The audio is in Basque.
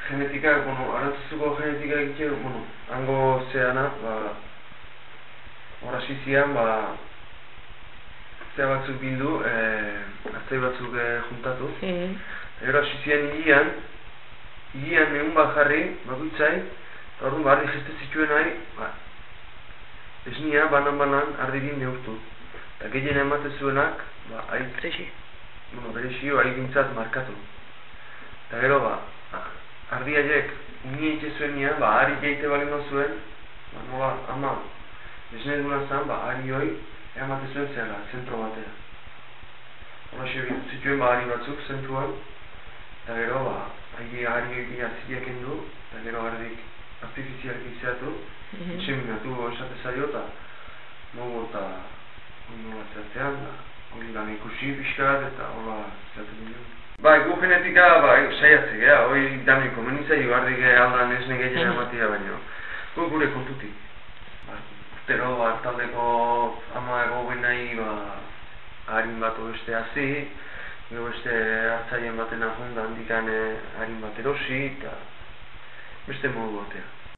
genetika, arantzaztuko genetika egitea, hango zeana, hor hasi zian, zea batzuk bildu, artzai batzuk juntatu. Gero hasi zian hirian egun bat jarri, bakoitzai, eta orduan ardi jeste zituen nahi, esnia banan ardirin neurtu. Eta gehien ematen zuenak, berexio, gintzat markatu. Eta gero, ardi haiek unia ite zuen nian, ari jeite bali zuen, nola, ama, esne duna zan, ari hoi, ematen zuen zela, zentro batea. Hora zituen ari batzuk zentruan, eta gero, ari hori aziak endu, eta gero ardik artifizialki izatu, itxeminatu esate zaio, eta mogu eta ondo bat zehatzean, hori lan ikusi pixkat, eta hola zehatzen dut. Gu genetika, saiatzek, hori damiko, menitzaio ardik aldan esne gehien ematia baino. Gure kontutik. Urtero, taldeko ama egoen nahi, harin bat beste hazi, gero beste hartzaien baten ahonda handikan harin bat erosi, eta beste modu batea.